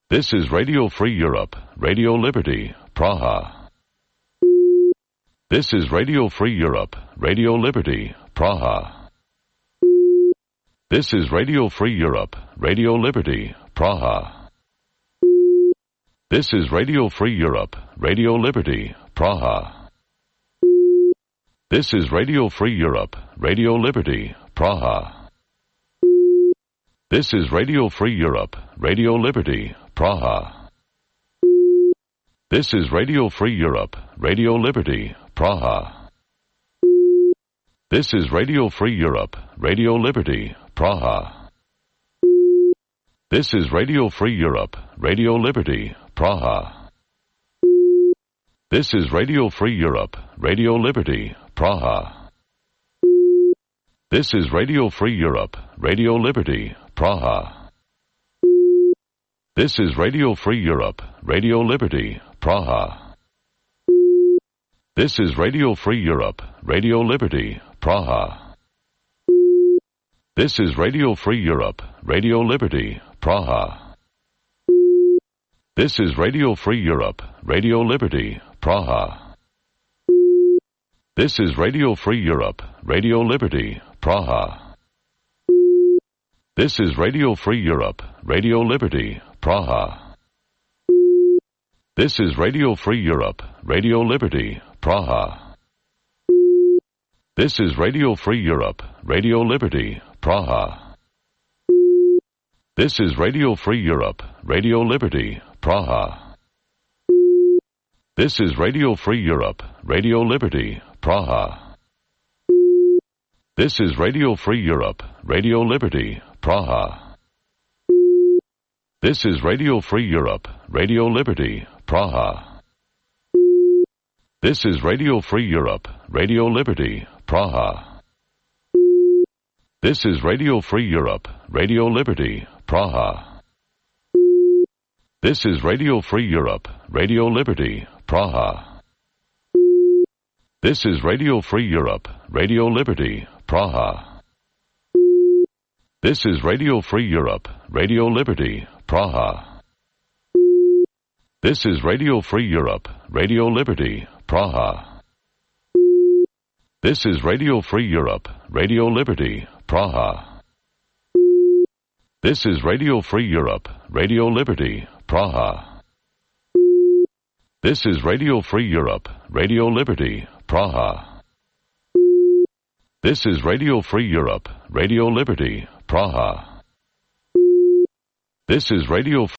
This is Radio Free Europe, Radio Liberty, Praha. This is Radio Free Europe, Radio Liberty, Praha. This is Radio Free Europe, Radio Liberty, Praha. This is Radio Free Europe, Radio Liberty, Praha. This is Radio Free Europe, Radio Liberty, Praha. This is Radio Free Europe, Radio Liberty, Praha. This is Radio Free Europe, Radio Liberty, Praha. This is Radio Free Europe, Radio Liberty, Praha. This is Radio Free Europe, Radio Liberty, Praha. This is Radio Free Europe, Radio Liberty, Praha. This is Radio Free Europe, Radio Liberty, Praha. This is Radio Free Europe, Radio Liberty, Praha. This is Radio Free Europe, Radio Liberty, Praha. This is Radio Free Europe, Radio Liberty, Praha. This is Radio Free Europe, Radio Liberty, Praha. This is Radio Free Europe, Radio Liberty, Praha. This is Radio Free Europe, Radio Liberty, Praha. This is Radio Free Europe, Radio Liberty, Praha. This is Radio Free Europe, Radio Liberty, Praha. This is Radio Free Europe, Radio Liberty, Praha. This is Radio Free Europe, Radio Liberty, Praha. This is Radio Free Europe, Radio Liberty, Praha. This is Radio Free Europe, Radio Liberty, Praha. This is Radio Free Europe, Radio Liberty, Praha. This is Radio Free Europe, Radio Liberty, Praha. This is Radio Free Europe, Radio Liberty, Praha. This is Radio Free Europe, Radio Liberty, Praha. This is Radio Free Europe, Radio Liberty, Praha. This is Radio Free Europe, Radio Liberty, Praha. This is Radio Free Europe, Radio Liberty, Praha. This is Radio Free Europe, Radio Liberty, Praha. This is Radio Free Europe, Radio Liberty, Praha. This is Radio Free Europe, Radio Liberty, Praha. This is Radio